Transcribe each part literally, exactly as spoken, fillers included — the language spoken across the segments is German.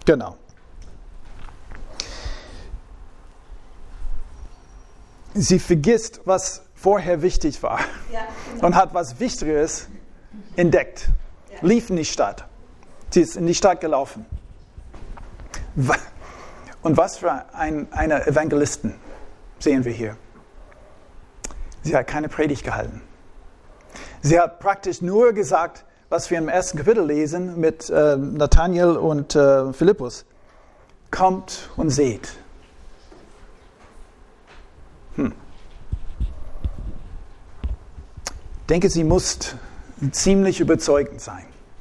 Genau. Sie vergisst, was vorher wichtig war, ja, genau. und hat was Wichtigeres entdeckt. Ja. Lief in die Stadt. Sie ist in die Stadt gelaufen. Und was für ein, eine Evangelisten sehen wir hier. Sie hat keine Predigt gehalten. Sie hat praktisch nur gesagt, was wir im ersten Kapitel lesen mit äh, Nathanael und äh, Philippus. Kommt und seht. Hm. Ich denke, sie muss ziemlich überzeugend sein.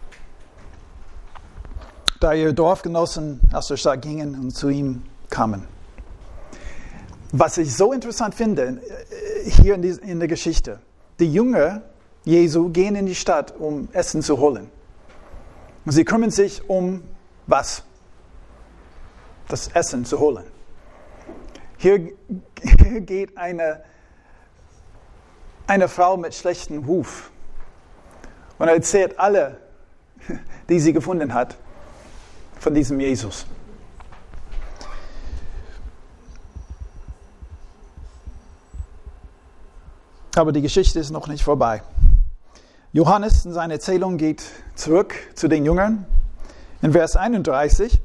Da ihre Dorfgenossen aus der Stadt gingen und zu ihm kamen. Was ich so interessant finde, hier in, die, in der Geschichte, die Jünger Jesu gehen in die Stadt, um Essen zu holen. Und sie kümmern sich um was? Das Essen zu holen. Hier geht eine, eine Frau mit schlechtem Ruf und erzählt alle, die sie gefunden hat, von diesem Jesus. Aber die Geschichte ist noch nicht vorbei. Johannes in seiner Erzählung geht zurück zu den Jüngern. In Vers einunddreißig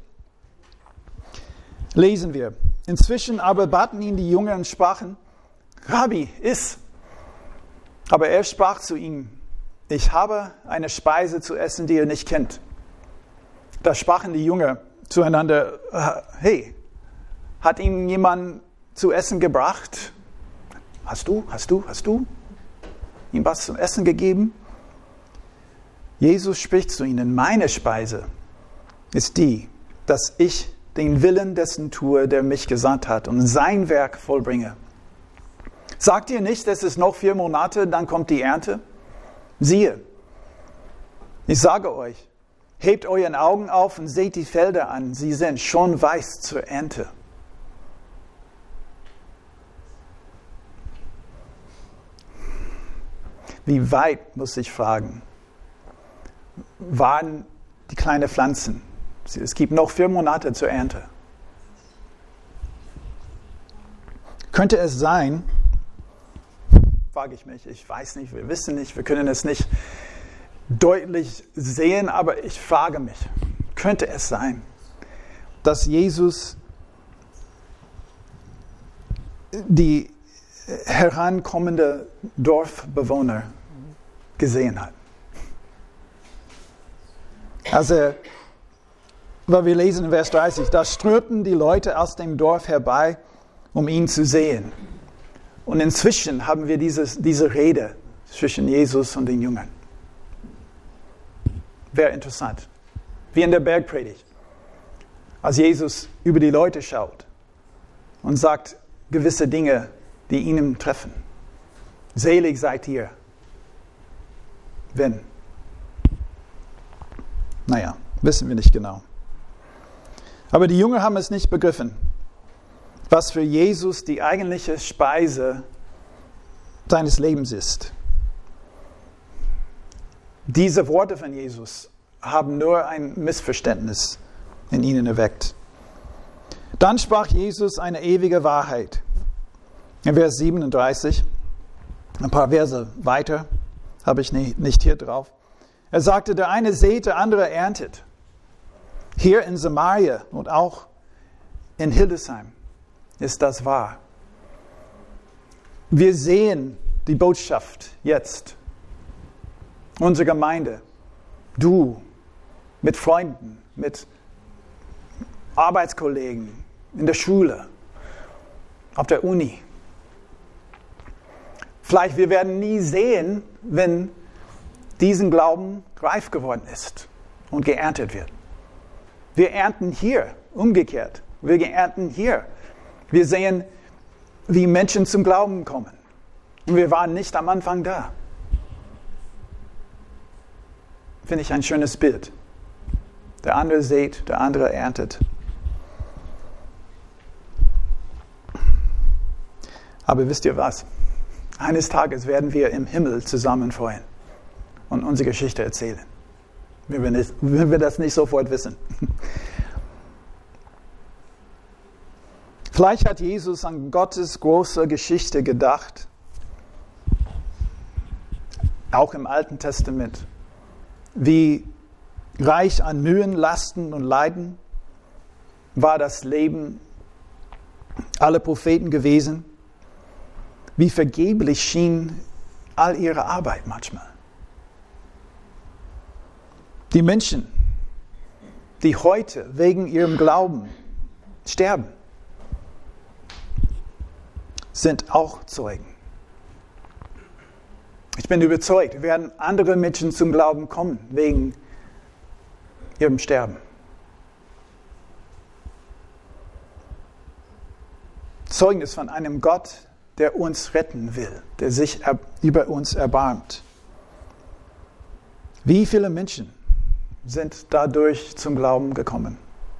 lesen wir: Inzwischen aber baten ihn die Jünger und sprachen: Rabbi, iss. Aber er sprach zu ihnen: Ich habe eine Speise zu essen, die ihr nicht kennt. Da sprachen die Jünger zueinander: Hey, hat ihm jemand zu essen gebracht? Hast du, hast du, hast du ihm was zum Essen gegeben? Jesus spricht zu ihnen: Meine Speise ist die, dass ich den Willen dessen tue, der mich gesandt hat, und sein Werk vollbringe. Sagt ihr nicht, es ist noch vier Monate, dann kommt die Ernte? Siehe, ich sage euch, hebt euren Augen auf und seht die Felder an, sie sind schon weiß zur Ernte. Wie weit, muss ich fragen, waren die kleinen Pflanzen? Es gibt noch vier Monate zur Ernte. Könnte es sein, frage ich mich, ich weiß nicht, wir wissen nicht, wir können es nicht deutlich sehen, aber ich frage mich, könnte es sein, dass Jesus die herankommende Dorfbewohner gesehen hat? Also, weil wir lesen in Vers dreißig, da strömten die Leute aus dem Dorf herbei, um ihn zu sehen. Und inzwischen haben wir dieses, diese Rede zwischen Jesus und den Jüngern. Wäre interessant. Wie in der Bergpredigt. Als Jesus über die Leute schaut und sagt gewisse Dinge, die ihnen treffen. Selig seid ihr, wenn. Naja, wissen wir nicht genau. Aber die Jünger haben es nicht begriffen, was für Jesus die eigentliche Speise seines Lebens ist. Diese Worte von Jesus haben nur ein Missverständnis in ihnen erweckt. Dann sprach Jesus eine ewige Wahrheit. In Vers siebenunddreißig, ein paar Verse weiter, habe ich nicht hier drauf. Er sagte, der eine sät, der andere erntet. Hier in Samaria und auch in Hildesheim ist das wahr. Wir sehen die Botschaft jetzt. Unsere Gemeinde, du, mit Freunden, mit Arbeitskollegen, in der Schule, auf der Uni. Vielleicht wir werden nie sehen, wenn diesen Glauben reif geworden ist und geerntet wird. Wir ernten hier, umgekehrt. Wir ernten hier. Wir sehen, wie Menschen zum Glauben kommen. Und wir waren nicht am Anfang da. Finde ich ein schönes Bild. Der andere sät, der andere erntet. Aber wisst ihr was? Eines Tages werden wir im Himmel zusammen freuen und unsere Geschichte erzählen. Wenn wir, nicht, wenn wir das nicht sofort wissen. Vielleicht hat Jesus an Gottes große Geschichte gedacht, auch im Alten Testament, wie reich an Mühen, Lasten und Leiden war das Leben aller Propheten gewesen. Wie vergeblich schien all ihre Arbeit manchmal. Die Menschen, die heute wegen ihrem Glauben sterben, sind auch Zeugen. Ich bin überzeugt, werden andere Menschen zum Glauben kommen wegen ihrem Sterben. Zeugnis von einem Gott, der uns retten will, der sich über uns erbarmt. Wie viele Menschen sind dadurch zum Glauben gekommen?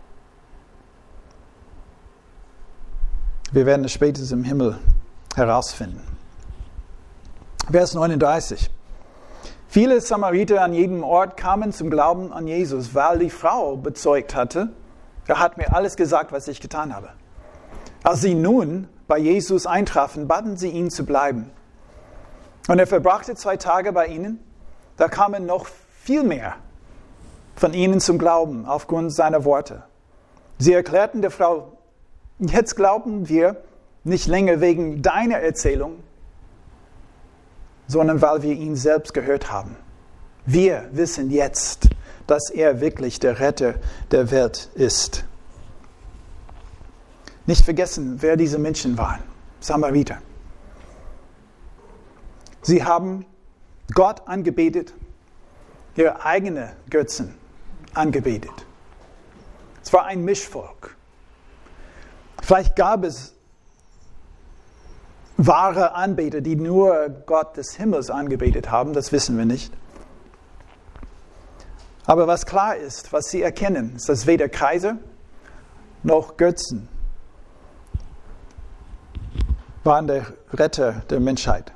Wir werden es spätestens im Himmel herausfinden. Vers neununddreißig. Viele Samariter an jedem Ort kamen zum Glauben an Jesus, weil die Frau bezeugt hatte, er hat mir alles gesagt, was ich getan habe. Als sie nun bei Jesus eintrafen, baten sie ihn zu bleiben. Und er verbrachte zwei Tage bei ihnen. Da kamen noch viel mehr von ihnen zum Glauben aufgrund seiner Worte. Sie erklärten der Frau, jetzt glauben wir nicht länger wegen deiner Erzählung, sondern weil wir ihn selbst gehört haben. Wir wissen jetzt, dass er wirklich der Retter der Welt ist. Nicht vergessen, wer diese Menschen waren. Samariter. Sie haben Gott angebetet, ihre eigenen Götzen angebetet. Es war ein Mischvolk. Vielleicht gab es wahre Anbeter, die nur Gott des Himmels angebetet haben, das wissen wir nicht. Aber was klar ist, was sie erkennen, ist, dass weder Kaiser noch Götzen waren der Retter der Menschheit,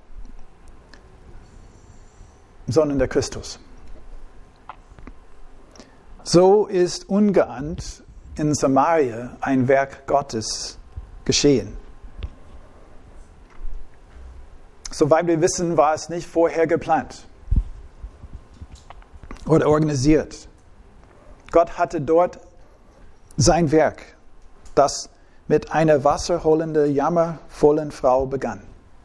sondern der Christus. So ist ungeahnt in Samaria ein Werk Gottes geschehen. Soweit wir wissen, war es nicht vorher geplant oder organisiert. Gott hatte dort sein Werk, das mit einer wasserholenden, jammervollen Frau begann.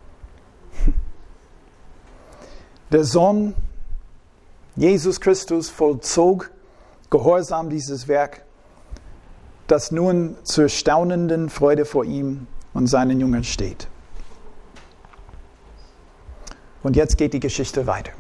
Der Sohn Jesus Christus vollzog gehorsam dieses Werk, das nun zur staunenden Freude vor ihm und seinen Jüngern steht. Und jetzt geht die Geschichte weiter.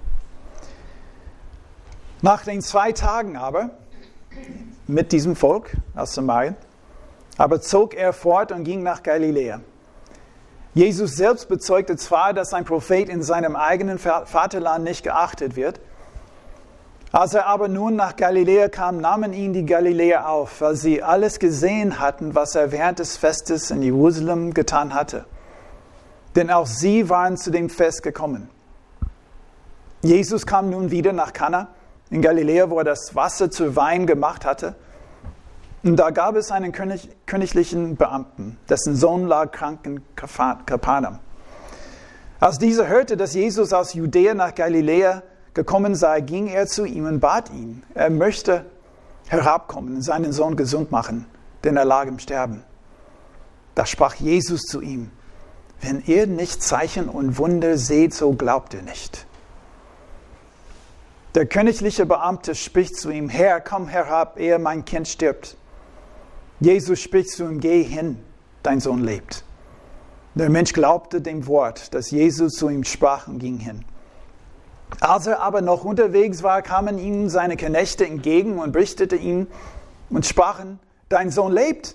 Nach den zwei Tagen aber mit diesem Volk aus Samarien, aber zog er fort und ging nach Galiläa. Jesus selbst bezeugte zwar, dass ein Prophet in seinem eigenen Vaterland nicht geachtet wird. Als er aber nun nach Galiläa kam, nahmen ihn die Galiläer auf, weil sie alles gesehen hatten, was er während des Festes in Jerusalem getan hatte. Denn auch sie waren zu dem Fest gekommen. Jesus kam nun wieder nach Kana in Galiläa, wo er das Wasser zu Wein gemacht hatte. Und da gab es einen König, königlichen Beamten, dessen Sohn lag krank in Kapernaum. Als dieser hörte, dass Jesus aus Judäa nach Galiläa gekommen sei, ging er zu ihm und bat ihn, er möchte herabkommen und seinen Sohn gesund machen, denn er lag im Sterben. Da sprach Jesus zu ihm, wenn ihr nicht Zeichen und Wunder seht, so glaubt ihr nicht. Der königliche Beamte spricht zu ihm, Herr, komm herab, ehe mein Kind stirbt. Jesus spricht zu ihm, geh hin, dein Sohn lebt. Der Mensch glaubte dem Wort, das Jesus zu ihm sprach und ging hin. Als er aber noch unterwegs war, kamen ihm seine Knechte entgegen und berichteten ihm und sprachen, dein Sohn lebt.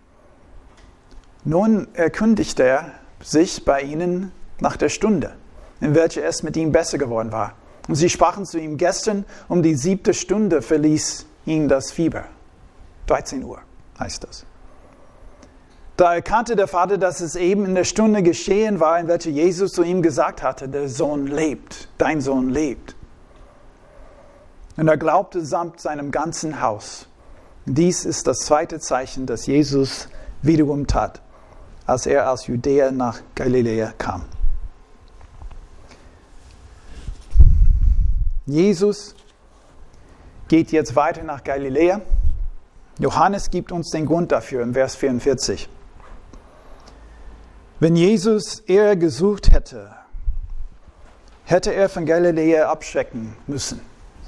Nun erkundigte er sich bei ihnen nach der Stunde, in welcher es mit ihm besser geworden war. Und sie sprachen zu ihm, gestern um die siebte Stunde verließ ihn das Fieber. dreizehn Uhr heißt das. Da erkannte der Vater, dass es eben in der Stunde geschehen war, in welcher Jesus zu ihm gesagt hatte, der Sohn lebt, dein Sohn lebt. Und er glaubte samt seinem ganzen Haus. Dies ist das zweite Zeichen, das Jesus wiederum tat, als er aus Judäa nach Galiläa kam. Jesus geht jetzt weiter nach Galiläa. Johannes gibt uns den Grund dafür im Vers vierundvierzig. Wenn Jesus eher gesucht hätte, hätte er von Galiläa abschrecken müssen.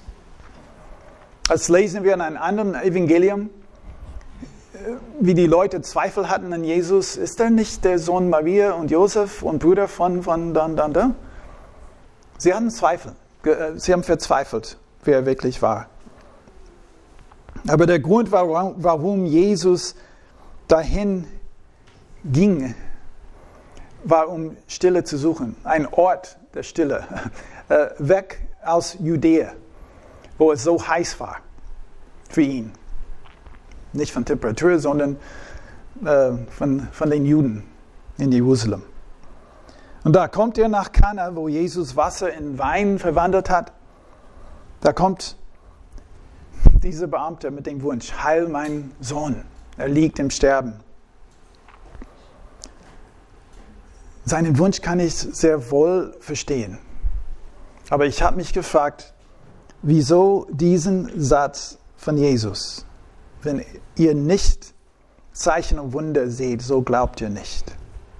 Das lesen wir in einem anderen Evangelium, wie die Leute Zweifel hatten an Jesus. Ist er nicht der Sohn Maria und Josef und Bruder von, von, dann, dann, dann? Sie hatten Zweifel. Sie haben verzweifelt, wer er wirklich war. Aber der Grund, warum, warum Jesus dahin ging, war, um Stille zu suchen. Ein Ort der Stille. Äh, weg aus Judäa, wo es so heiß war für ihn. Nicht von Temperatur, sondern äh, von, von den Juden in Jerusalem. Und da kommt er nach Kana, wo Jesus Wasser in Wein verwandelt hat. Da kommt dieser Beamte mit dem Wunsch, heil meinen Sohn, er liegt im Sterben. Seinen Wunsch kann ich sehr wohl verstehen. Aber ich habe mich gefragt, wieso diesen Satz von Jesus? Wenn ihr nicht Zeichen und Wunder seht, so glaubt ihr nicht.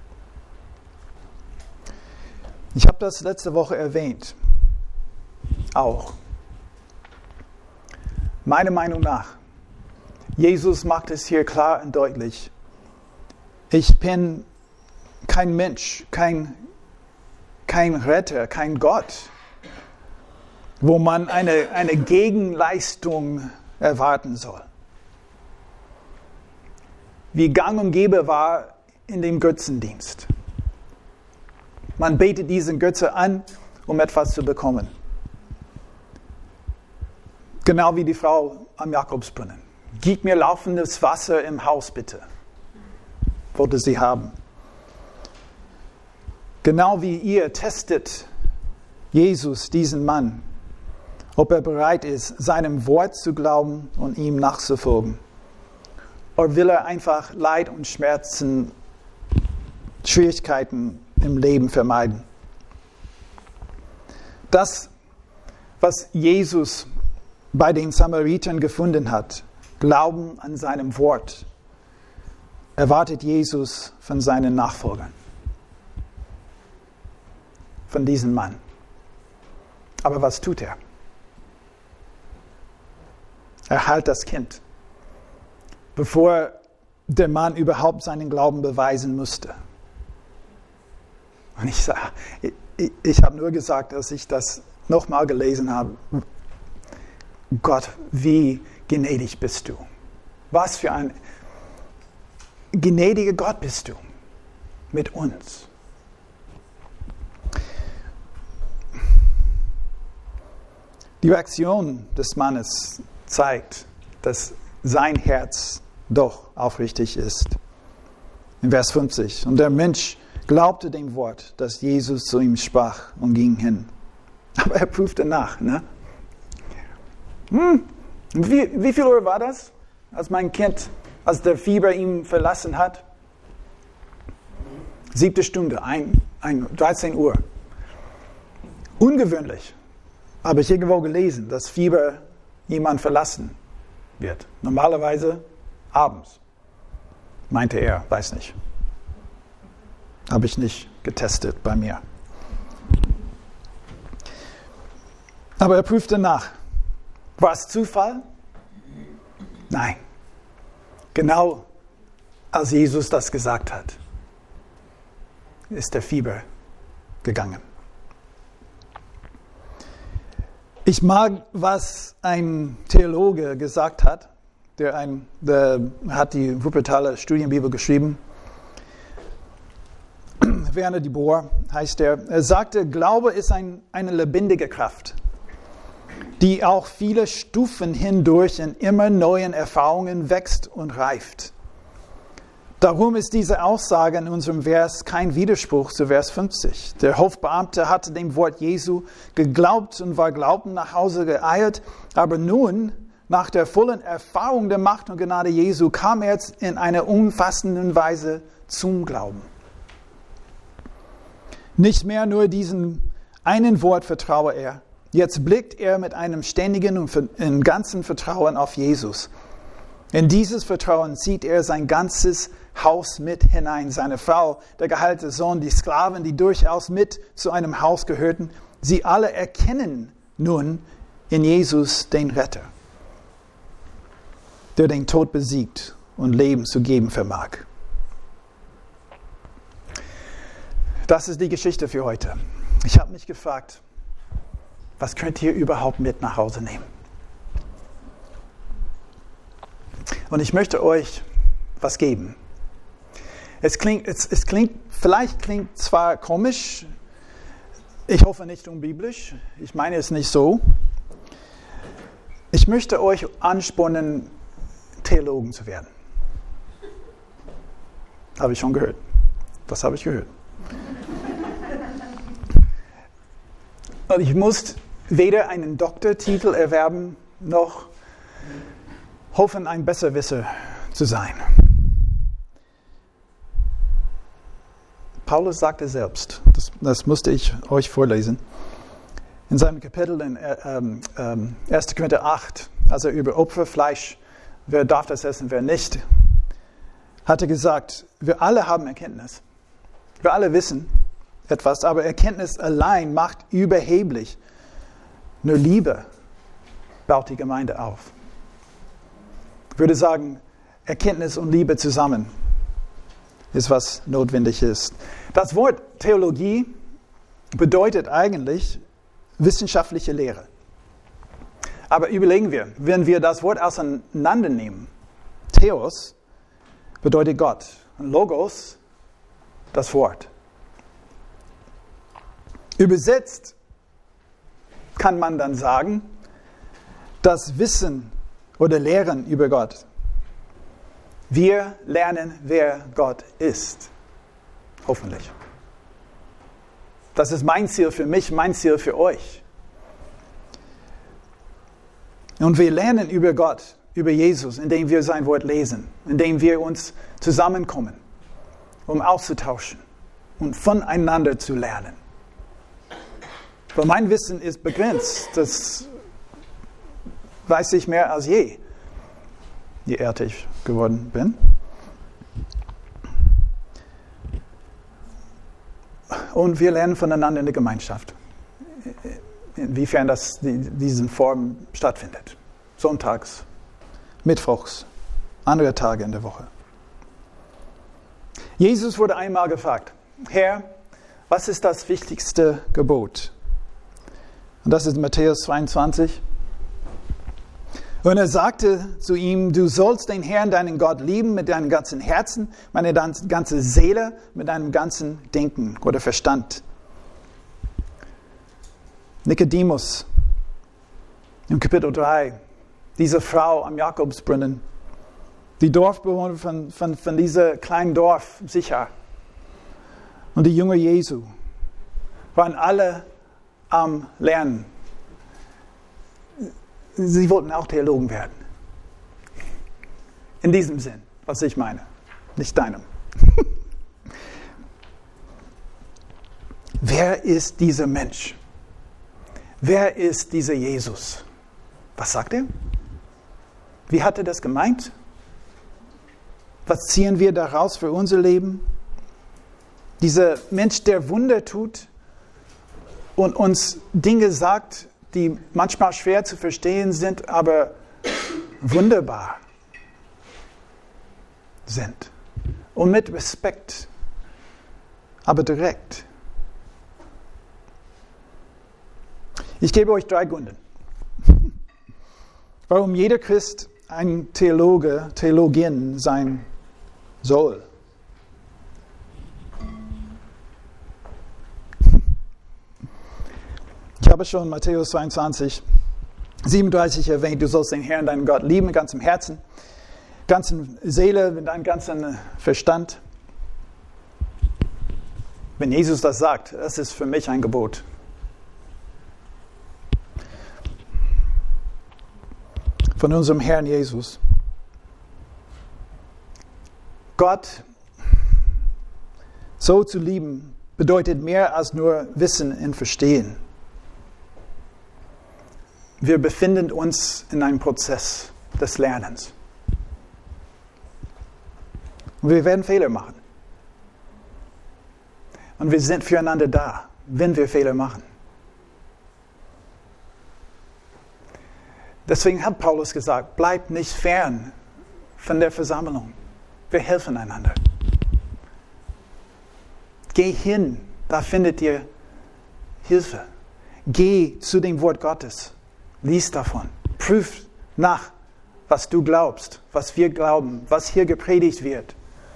Ich habe das letzte Woche erwähnt. Auch. Meiner Meinung nach, Jesus macht es hier klar und deutlich. Ich bin kein Mensch, kein, kein Retter, kein Gott, wo man eine, eine Gegenleistung erwarten soll. Wie gang und gäbe war in dem Götzendienst. Man betet diesen Götze an, um etwas zu bekommen. Genau wie die Frau am Jakobsbrunnen. Gib mir laufendes Wasser im Haus, bitte. Wollte sie haben. Genau wie ihr testet Jesus diesen Mann, ob er bereit ist, seinem Wort zu glauben und ihm nachzufolgen. Oder will er einfach Leid und Schmerzen, Schwierigkeiten im Leben vermeiden? Das, was Jesus bei den Samaritern gefunden hat, Glauben an seinem Wort, erwartet Jesus von seinen Nachfolgern, von diesem Mann. Aber was tut er? Er heilt das Kind, bevor der Mann überhaupt seinen Glauben beweisen musste. Und ich, ich, ich, ich habe nur gesagt, dass ich das nochmal gelesen habe. Gott, wie gnädig bist du. Was für ein gnädiger Gott bist du mit uns. Die Reaktion des Mannes zeigt, dass sein Herz doch aufrichtig ist. In Vers fünfzig. Und der Mensch glaubte dem Wort, das Jesus zu ihm sprach, und ging hin. Aber er prüfte nach. Ne? Hm, wie, wie viel Uhr war das, als mein Kind, als der Fieber ihn verlassen hat? Siebte Stunde, ein, ein, dreizehn Uhr. Ungewöhnlich. Habe ich irgendwo gelesen, dass Fieber jemand verlassen wird. Normalerweise abends, meinte er, weiß nicht. Habe ich nicht getestet bei mir. Aber er prüfte nach. War es Zufall? Nein. Genau als Jesus das gesagt hat, ist der Fieber gegangen. Ich mag, was ein Theologe gesagt hat, der, ein, der hat die Wuppertaler Studienbibel geschrieben. Werner de Boer heißt er. Er sagte, Glaube ist ein, eine lebendige Kraft, die auch viele Stufen hindurch in immer neuen Erfahrungen wächst und reift. Darum ist diese Aussage in unserem Vers kein Widerspruch zu Vers fünfzig. Der Hofbeamte hatte dem Wort Jesu geglaubt und war glaubend nach Hause geeilt, aber nun nach der vollen Erfahrung der Macht und Gnade Jesu kam er in einer umfassenden Weise zum Glauben. Nicht mehr nur diesen einen Wort vertraue er. Jetzt blickt er mit einem ständigen und ganzen Vertrauen auf Jesus. In dieses Vertrauen zieht er sein ganzes Haus mit hinein. Seine Frau, der geheilte Sohn, die Sklaven, die durchaus mit zu einem Haus gehörten. Sie alle erkennen nun in Jesus den Retter, der den Tod besiegt und Leben zu geben vermag. Das ist die Geschichte für heute. Ich habe mich gefragt, was könnt ihr überhaupt mit nach Hause nehmen? Und ich möchte euch was geben. Es klingt, es, es klingt, vielleicht klingt zwar komisch, ich hoffe nicht unbiblisch, ich meine es nicht so. Ich möchte euch anspornen, Theologen zu werden. Habe ich schon gehört. Das habe ich gehört. Und ich muss weder einen Doktortitel erwerben, noch hoffen, ein Besserwisser zu sein. Paulus sagte selbst, das, das musste ich euch vorlesen, in seinem Kapitel in ähm, ähm, erster Korinther acht, als er über Opferfleisch, wer darf das essen, wer nicht, hat er gesagt, wir alle haben Erkenntnis. Wir alle wissen etwas, aber Erkenntnis allein macht überheblich. Nur Liebe baut die Gemeinde auf. Ich würde sagen, Erkenntnis und Liebe zusammen ist, was notwendig ist. Das Wort Theologie bedeutet eigentlich wissenschaftliche Lehre. Aber überlegen wir, wenn wir das Wort auseinandernehmen, Theos bedeutet Gott, Logos das Wort. Übersetzt kann man dann sagen, das Wissen oder Lehren über Gott. Wir lernen, wer Gott ist. Hoffentlich. Das ist mein Ziel für mich, mein Ziel für euch. Und wir lernen über Gott, über Jesus, indem wir sein Wort lesen, indem wir uns zusammenkommen, um auszutauschen und voneinander zu lernen. Weil mein Wissen ist begrenzt, das weiß ich mehr als je, je älter ich geworden bin. Und wir lernen voneinander in der Gemeinschaft, inwiefern das in diesen Formen stattfindet. Sonntags, mittwochs, andere Tage in der Woche. Jesus wurde einmal gefragt, Herr, was ist das wichtigste Gebot? Und das ist Matthäus zweiundzwanzig. Und er sagte zu ihm, du sollst den Herrn, deinen Gott, lieben mit deinem ganzen Herzen, mit deiner ganzen Seele, mit deinem ganzen Denken oder Verstand. Nikodemus im Kapitel drei, diese Frau am Jakobsbrunnen, die Dorfbewohner von, von, von diesem kleinen Dorf sicher und die Jünger Jesu waren alle am Lernen. Sie wollten auch Theologen werden. In diesem Sinn, was ich meine, nicht deinem. Wer ist dieser Mensch? Wer ist dieser Jesus? Was sagt er? Wie hat er das gemeint? Was ziehen wir daraus für unser Leben? Dieser Mensch, der Wunder tut und uns Dinge sagt, die manchmal schwer zu verstehen sind, aber wunderbar sind. Und mit Respekt, aber direkt. Ich gebe euch drei Gründe, warum jeder Christ ein Theologe, Theologin sein soll. Ich habe schon Matthäus zweiundzwanzig, siebenunddreißig erwähnt, du sollst den Herrn, deinen Gott lieben mit ganzem Herzen, ganzen Seele, mit deinem ganzen Verstand. Wenn Jesus das sagt, das ist für mich ein Gebot. von unserem Herrn Jesus. Gott so zu lieben bedeutet mehr als nur Wissen und Verstehen. Wir befinden uns in einem Prozess des Lernens. Und wir werden Fehler machen. Und wir sind füreinander da, wenn wir Fehler machen. Deswegen hat Paulus gesagt, bleibt nicht fern von der Versammlung. Wir helfen einander. Geh hin, da findet ihr Hilfe. Geh zu dem Wort Gottes. Lies davon. Prüf nach, was du glaubst, was wir glauben, was hier gepredigt wird.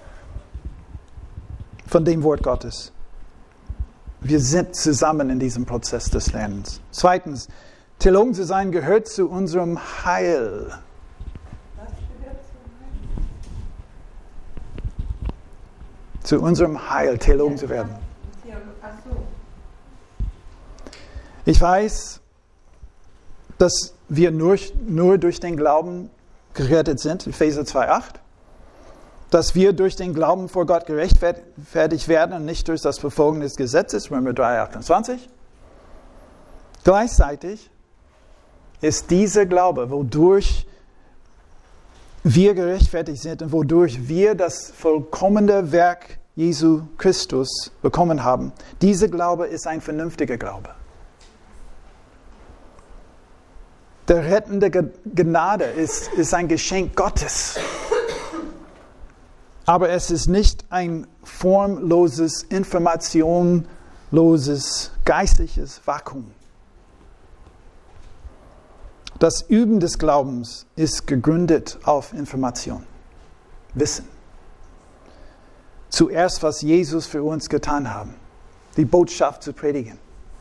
Von dem Wort Gottes. Wir sind zusammen in diesem Prozess des Lernens. Zweitens, Theologen zu sein gehört zu unserem Heil. Was gehört zum Heil? Zu unserem Heil, Theologen zu werden. Ach so. Ich weiß, dass wir nur, nur durch den Glauben gerettet sind, Epheser zwei acht. Dass wir durch den Glauben vor Gott gerechtfertigt werden und nicht durch das Befolgen des Gesetzes, Römer drei achtundzwanzig. Gleichzeitig ist dieser Glaube, wodurch wir gerechtfertigt sind und wodurch wir das vollkommene Werk Jesu Christus bekommen haben, dieser Glaube ist ein vernünftiger Glaube. Der rettende Gnade ist, ist ein Geschenk Gottes. Aber es ist nicht ein formloses, informationloses, geistliches Vakuum. Das Üben des Glaubens ist gegründet auf Information, Wissen. Zuerst, was Jesus für uns getan hat, die Botschaft zu predigen.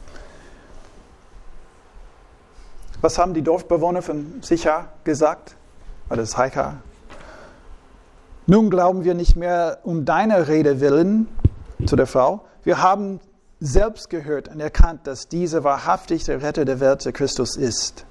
Was haben die Dorfbewohner von Sichar gesagt? War das Haikar? Nun glauben wir nicht mehr um deiner Rede willen, zu der Frau. Wir haben selbst gehört und erkannt, dass dieser wahrhaftig der Retter der Welt, der Christus ist.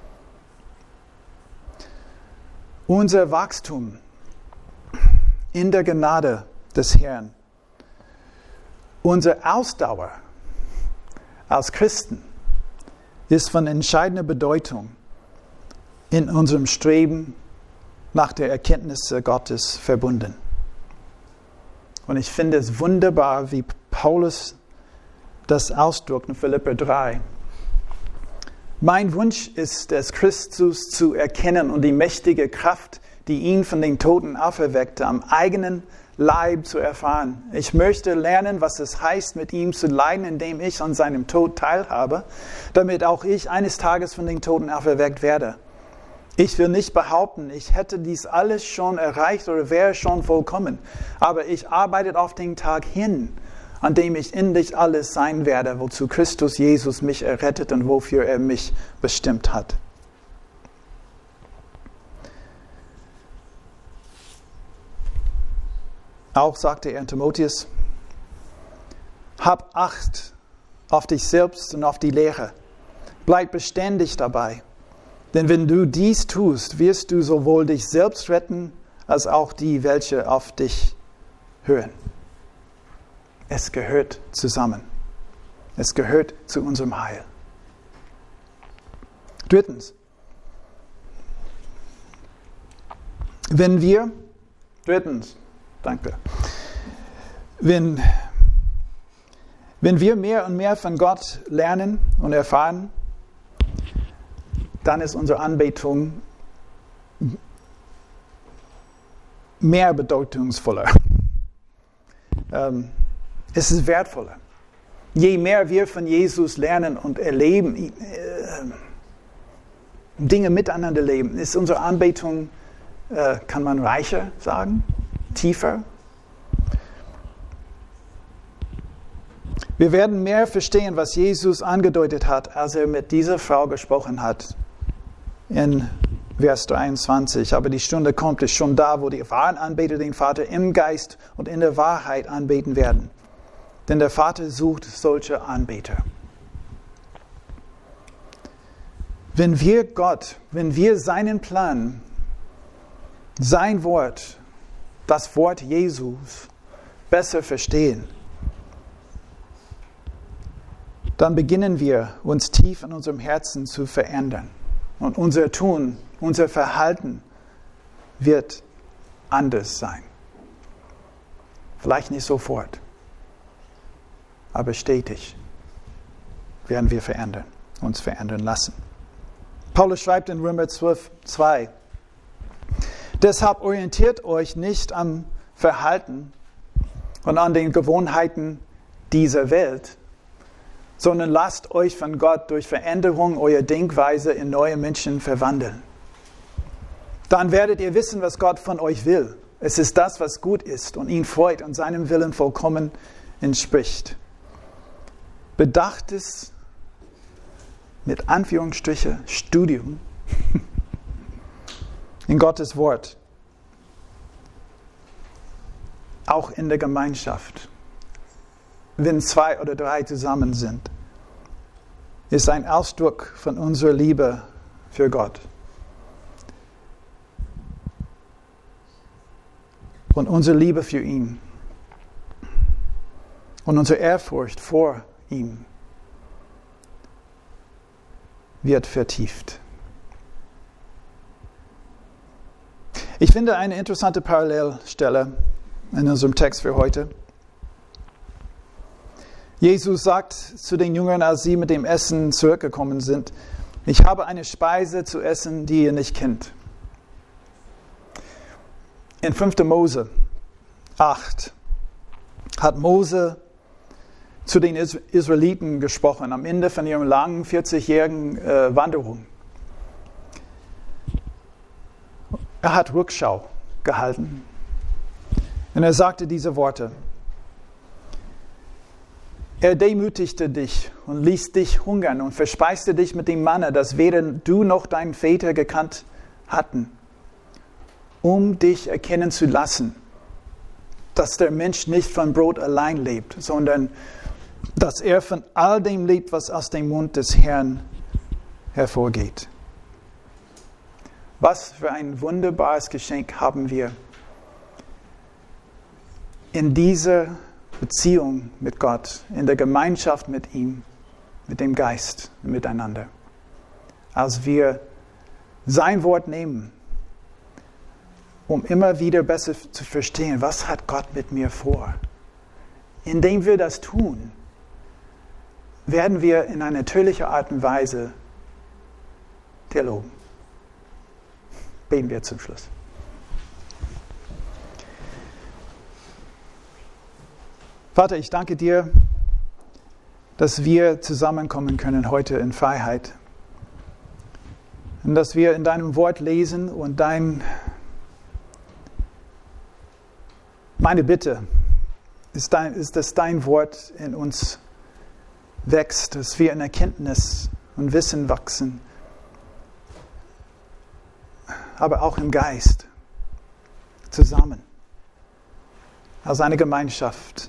Unser Wachstum in der Gnade des Herrn, unsere Ausdauer als Christen ist von entscheidender Bedeutung in unserem Streben nach der Erkenntnis Gottes verbunden. Und ich finde es wunderbar, wie Paulus das ausdrückt in Philipper drei. Mein Wunsch ist es, Christus zu erkennen und die mächtige Kraft, die ihn von den Toten auferweckte, am eigenen Leib zu erfahren. Ich möchte lernen, was es heißt, mit ihm zu leiden, indem ich an seinem Tod teilhabe, damit auch ich eines Tages von den Toten auferweckt werde. Ich will nicht behaupten, ich hätte dies alles schon erreicht oder wäre schon vollkommen. Aber ich arbeite auf den Tag hin, an dem ich endlich alles sein werde, wozu Christus Jesus mich errettet und wofür er mich bestimmt hat. Auch sagte er in Timotheus, hab Acht auf dich selbst und auf die Lehre. Bleib beständig dabei. Denn wenn du dies tust, wirst du sowohl dich selbst retten, als auch die, welche auf dich hören. Es gehört zusammen. Es gehört zu unserem Heil. Drittens. Wenn wir, drittens, danke, wenn, wenn wir mehr und mehr von Gott lernen und erfahren, dann ist unsere Anbetung mehr bedeutungsvoller. Ähm, es ist wertvoller. Je mehr wir von Jesus lernen und erleben, äh, Dinge miteinander leben, ist unsere Anbetung, äh, kann man reicher sagen, tiefer. Wir werden mehr verstehen, was Jesus angedeutet hat, als er mit dieser Frau gesprochen hat. In Vers dreiundzwanzig. Aber die Stunde kommt, ist schon da, wo die wahren Anbeter den Vater im Geist und in der Wahrheit anbeten werden. Denn der Vater sucht solche Anbeter. Wenn wir Gott, wenn wir seinen Plan, sein Wort, das Wort Jesus besser verstehen, dann beginnen wir, uns tief in unserem Herzen zu verändern. Und unser Tun, unser Verhalten wird anders sein. Vielleicht nicht sofort, aber stetig werden wir verändern, uns verändern lassen. Paulus schreibt in Römer zwölf, zwei: Deshalb orientiert euch nicht am Verhalten und an den Gewohnheiten dieser Welt, sondern lasst euch von Gott durch Veränderung eurer Denkweise in neue Menschen verwandeln. Dann werdet ihr wissen, was Gott von euch will. Es ist das, was gut ist und ihn freut und seinem Willen vollkommen entspricht. Bedachtes, mit Anführungsstriche, Studium in Gottes Wort, auch in der Gemeinschaft, wenn zwei oder drei zusammen sind, ist ein Ausdruck von unserer Liebe für Gott und unsere Liebe für ihn und unsere Ehrfurcht vor ihm wird vertieft. Ich finde eine interessante Parallelstelle in unserem Text für heute. Jesus sagt zu den Jüngern, als sie mit dem Essen zurückgekommen sind: Ich habe eine Speise zu essen, die ihr nicht kennt. In fünfter Mose acht hat Mose zu den Israeliten gesprochen, am Ende von ihrem langen vierzigjährigen äh, Wanderung. Er hat Rückschau gehalten. Und er sagte diese Worte: Er demütigte dich und ließ dich hungern und verspeiste dich mit dem Manna, das weder du noch dein Väter gekannt hatten, um dich erkennen zu lassen, dass der Mensch nicht von Brot allein lebt, sondern dass er von all dem lebt, was aus dem Mund des Herrn hervorgeht. Was für ein wunderbares Geschenk haben wir in dieser Beziehung mit Gott, in der Gemeinschaft mit ihm, mit dem Geist, miteinander. Als wir sein Wort nehmen, um immer wieder besser zu verstehen, was hat Gott mit mir vor. Indem wir das tun, werden wir in einer natürlichen Art und Weise Theologen. Beten wir zum Schluss. Vater, ich danke dir, dass wir zusammenkommen können heute in Freiheit. Und dass wir in deinem Wort lesen und dein, meine Bitte ist, dein, ist, dass dein Wort in uns wächst, dass wir in Erkenntnis und Wissen wachsen, aber auch im Geist, zusammen, als eine Gemeinschaft.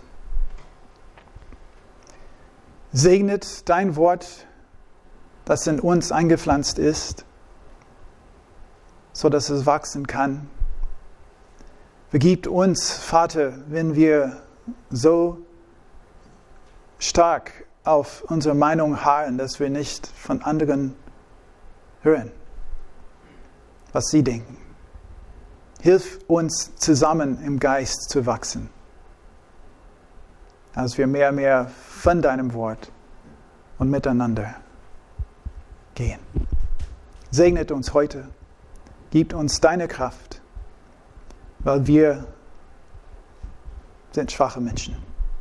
Segnet dein Wort, das in uns eingepflanzt ist, so dass es wachsen kann. Vergib uns, Vater, wenn wir so stark auf unsere Meinung harren, dass wir nicht von anderen hören, was sie denken. Hilf uns zusammen im Geist zu wachsen, als wir mehr und mehr von deinem Wort und miteinander gehen. Segnet uns heute, gib uns deine Kraft, weil wir sind schwache Menschen.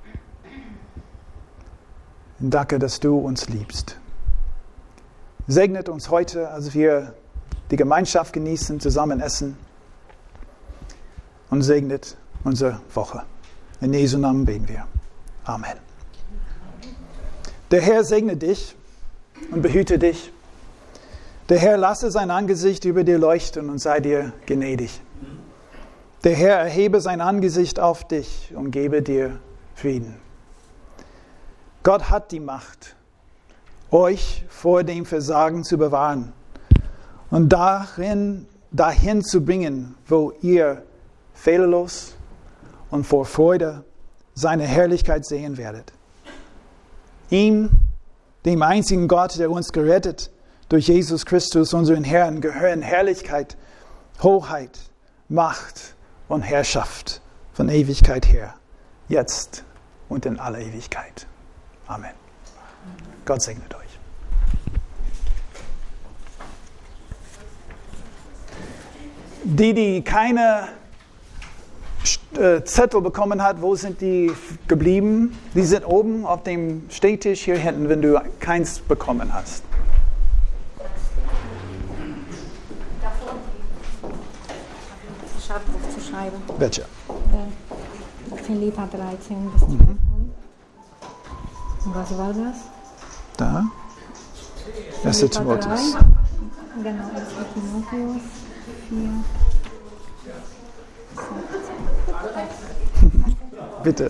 Und danke, dass du uns liebst. Segnet uns heute, als wir die Gemeinschaft genießen, zusammen essen, und segnet unsere Woche. In Jesu Namen beten wir. Amen. Der Herr segne dich und behüte dich. Der Herr lasse sein Angesicht über dir leuchten und sei dir gnädig. Der Herr erhebe sein Angesicht auf dich und gebe dir Frieden. Gott hat die Macht, euch vor dem Versagen zu bewahren und darin, dahin zu bringen, wo ihr fehlerlos und vor Freude seine Herrlichkeit sehen werdet. Ihm, dem einzigen Gott, der uns gerettet, durch Jesus Christus, unseren Herrn, gehören Herrlichkeit, Hoheit, Macht und Herrschaft von Ewigkeit her, jetzt und in aller Ewigkeit. Amen. Gott segnet euch. Die, die keine Zettel bekommen hat, wo sind die geblieben? Die sind oben auf dem Stehtisch hier hinten, wenn du keins bekommen hast. Schadbuch zu schreiben. Welche? Äh, Philipper dreizehn bis zwölf. Mhm. Und was war das? Da. erster Timotheus. Genau, erster Timotheus vier. Bitte.